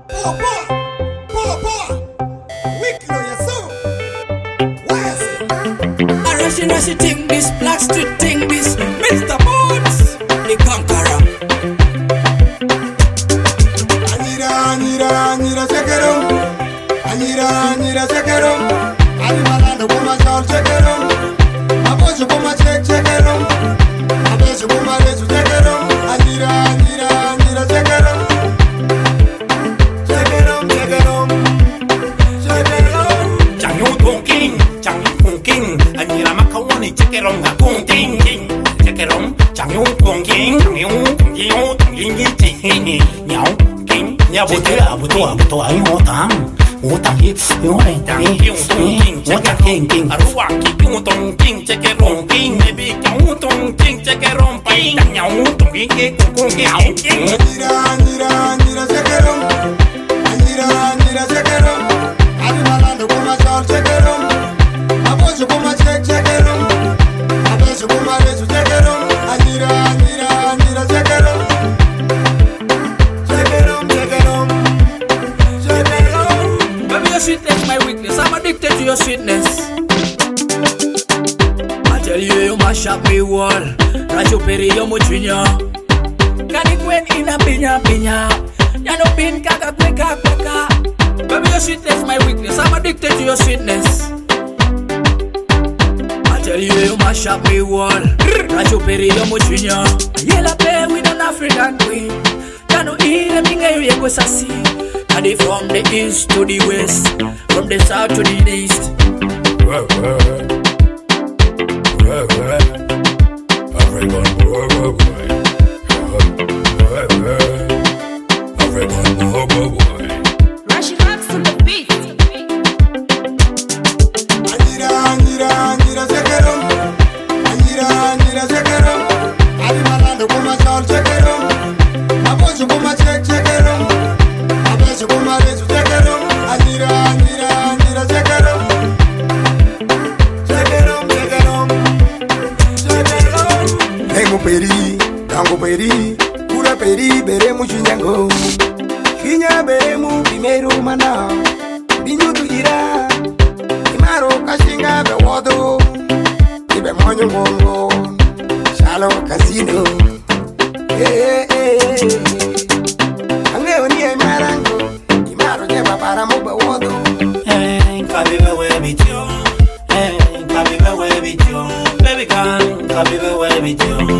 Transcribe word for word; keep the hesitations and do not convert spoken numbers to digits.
Rushing, rushing, thing this, black street thing this, Mister Bones, the conqueror. Anira, Anira, Anira, check it out. Anira, Anira, check it out. Animal and the woman shall check it out. I want you to come check, check it out. I bet you woman let you check it out. Anira, Anira, Anira, check it out. Check it out, check it out. Check it out. Chẳng nhung cuồng kinh, chẳng nhung cuồng kinh. Anh nhìn là mắt không muốn thì check it out, cuồng kinh kinh. Check it out, chẳng nhung cuồng kinh, chẳng nhung cuồng kinh, cuồng kinh như chị nhau kinh. Nhà bố thế là bố tôi bố tôi ấy ngô tăng, ngô tăng hiếp, ngô này tăng hiếp, ngô tăng kinh kinh. Ở ruộng kinh ngô tăng kinh, check it out kinh. Baby cháu ngô tăng kinh, check it out kinh. Chẳng nhau cuồng kinh kinh cuồng kinh ảo kinh. Anira, Anira, Anira, check it out. Anira, Anira, check it out. Animal and the woman shall check it out. I want you to come check, check it out. I bet you woman let you check it out. Anira, Anira, Anira, check it out. Check it out, check it out. Check it out. Baby, your sweetness my weakness. I'm addicted to your sweetness. I tell you, you mash up me wall. Rajo peri yo muchinya. Kani kwen ina pinya pinya. Ya no bin kaka kweka kweka. Baby, your sweetness my weakness. I'm addicted to your sweetness. I tell you, you mash up me wall. Rajo peri yo muchinya. Yela play with an African queen. Ya no ina minga yo yego sasi. Adi from the east to the west, from the south to the east. Rush rocks on the beat. Anira, Anira, Anira, check it out. Anira, Anira, check it out. Animal and the woman shall check it out. I want you to come check, check it out. I bet you woman let you check it out. Anira, Anira, Anira, check it out. Check it out, check it out. Check it out. Hengo peri, tango peri, pura peri, beremu chinyango. Kinya beremu primero mana, binyu tu ira. Imaro kashinga be wodo, ibe monyo mongo, shalo casino. Eh eh eh. Ange oni e marango, imaro nyeba para mo be wodo. Hey, kabibe we bityo. Hey, kabibe we bityo. Baby can, kabibe we bityo.